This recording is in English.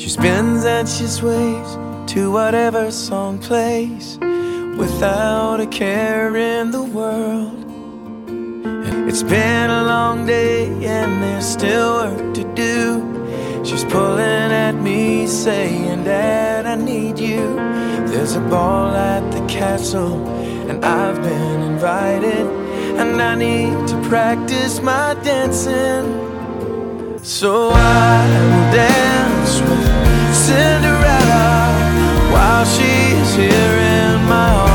She spins and she sways to whatever song plays, without a care in the world. It's been a long day and there's still work to do. She's pulling at me saying, Dad, I need you. There's a ball at the castle and I've been invited, and I need to practice my dancing. So I will dance with Cinderella while she's here in my arms.